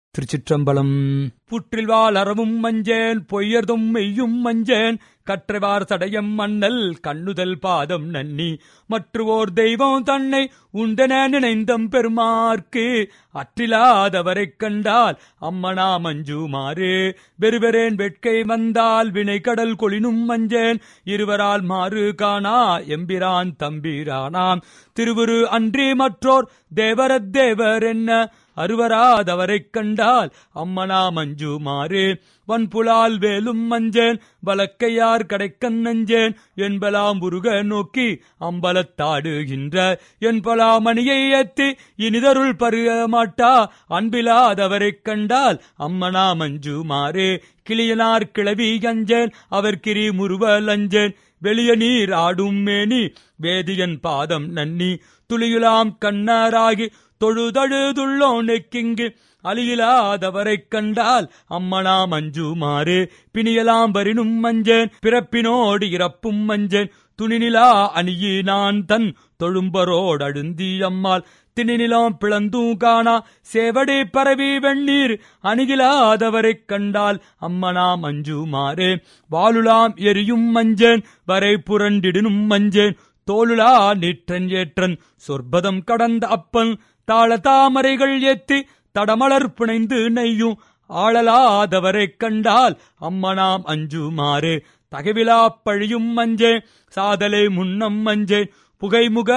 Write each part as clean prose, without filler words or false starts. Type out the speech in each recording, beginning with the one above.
திருச்சிற்றம்பலம். புற்றில் வாழ் அறவும் மஞ்சேன், பொய்யர்தும் மெய்யும் மஞ்சேன், கற்றவார் சடையம் மண்ணல் கண்ணுதல் பாதம் நன்னி, மற்றுவோர் தெய்வம் தன்னை உண்டென நினைந்தம் பெருமார்க்கு, அற்றிலாதவரைக் கண்டால் அம்மனா மஞ்சுமாறு, வெறுவரேன் வேட்கை வந்தால் வினை கடல் கொளினும் மஞ்சேன், இருவரால் மாறு காணா எம்பிரான் தம்பிரானாம், திருவுரு அன்றி மற்றோர் தேவரத் தேவர் என்ன, அருவராதவரைக் கண்டால் அம்மனா மஞ்சுமாறு, வன்புலால் வேலும் மஞ்சேன், வலக்கையார் கடைக்கண் நஞ்சேன், என்பலாம் உருக நோக்கி அம்பலத்தாடுகின்ற என்பலா மணியை ஏத்தி இனிதருள் பருக மாட்டா, அன்பிலாதவரைக் கண்டால் அம்மனா மஞ்சுமாறு, கிளியனார் கிளவி அஞ்சேன், அவர் கிரி முறுவல் அஞ்சேன், வெளிய நீர் ஆடும் மேனி வேதியன் பாதம் நன்னி, துளியுலாம் கண்ணராகி தொழுதழுதுள்ளோ நெக்கிங்கு, அலியிலாதவரைக் கண்டால் அம்மனா மஞ்சுமாறு, பிணியலாம் வரினும் மஞ்சேன், பிறப்பினோடு இறப்பும் மஞ்சேன், துணிநிலா அணியினான் தன் தொழும்பரோடு அழுந்தி அம்மாள், திணிநிலம் பிளந்தும் காணா சேவடி பரவி வெண்ணீர், அணிகிலாதவரைக் கண்டால் அம்மனா மஞ்சுமாறு, வாளுலாம் எரியும் மஞ்சேன், வரை புரண்டிடினும் மஞ்சேன், தோளுலா நீற்றன் ஏற்றன் சொற்பதம் கடந்த அப்பன், தாள தாமரைகள் ஏத்தி தடமலர் புனைந்து நெய்யும், ஆளலாதவரைக் கண்டால் அம்மனாம் அஞ்சுமாறு, தகவிலா பழியும் மஞ்சேன், சாதலை முன்னம் மஞ்சேன், புகைமுக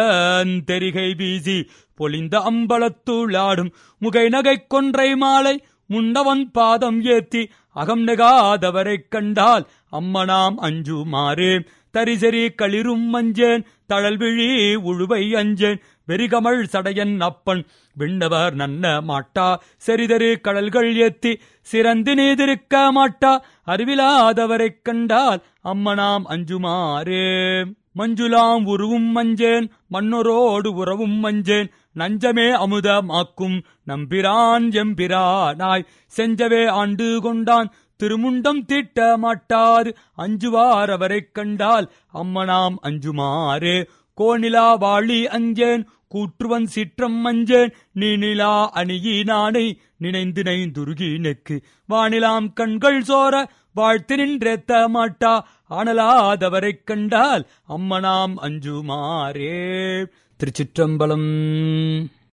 தெரிகை வீசி பொலிந்த அம்பலத்துளாடும், முகை நகை கொன்றை மாலை முன்னவன் பாதம் ஏத்தி அகம் நெகாதவரைக் கண்டால் அம்மனாம் அஞ்சுமாறு, தரிசரி களிரும் மஞ்சேன், தழல்விழி உழுவை அஞ்சேன், வெறிகமள் சடையன் அப்பன் விண்ணவர் நன்ன மாட்டா, செறிதரு கடல்கள் ஏத்தி சிறந்து நீதிருக்க மாட்டா, அறிவிலாதவரைக் கண்டால் அம்மனாம் அஞ்சுமாறு, மஞ்சுலாம் உருவும் மஞ்சேன், மன்னரோடு உறவும் மஞ்சேன், நஞ்சமே அமுதமாக்கும் நம்பிரான் எம்பிரானாய், செஞ்சவே ஆண்டு கொண்டான் திருமுண்டம் தீட்ட மாட்டார், அஞ்சுவார் அவரைக் கண்டால் அம்மனாம் அஞ்சுமாறு, கோணிலா வாழி அஞ்சேன், கூற்றுவன் சிற்றம் மஞ்சேன், நீநிலா அணியினானை நினைந்து நைந்துருகி நெக்கு, வானிலாம் கண்கள் சோர வாழ்த்து நின்றேத்த மாட்டா, ஆனலாதவரைக் கண்டால் அம்மனாம் அஞ்சுமாறே. திருச்சிற்றம்பலம்.